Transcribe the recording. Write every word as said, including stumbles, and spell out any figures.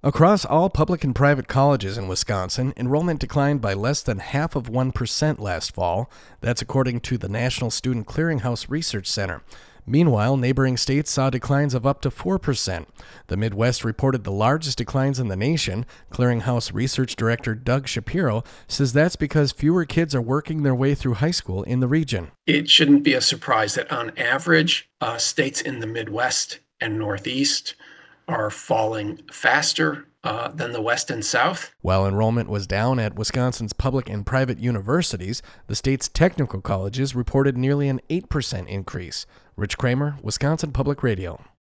Across all public and private colleges in Wisconsin, enrollment declined by less than half of one percent last fall. That's according to the National Student Clearinghouse Research Center. Meanwhile, neighboring states saw declines of up to four percent. The Midwest reported the largest declines in the nation. Clearinghouse Research Director Doug Shapiro says that's because fewer kids are working their way through high school in the region. It shouldn't be a surprise that on average, uh, states in the Midwest and Northeast are falling faster uh, than the West and South. While enrollment was down at Wisconsin's public and private universities, the state's technical colleges reported nearly an eight percent increase. Rich Kramer, Wisconsin Public Radio.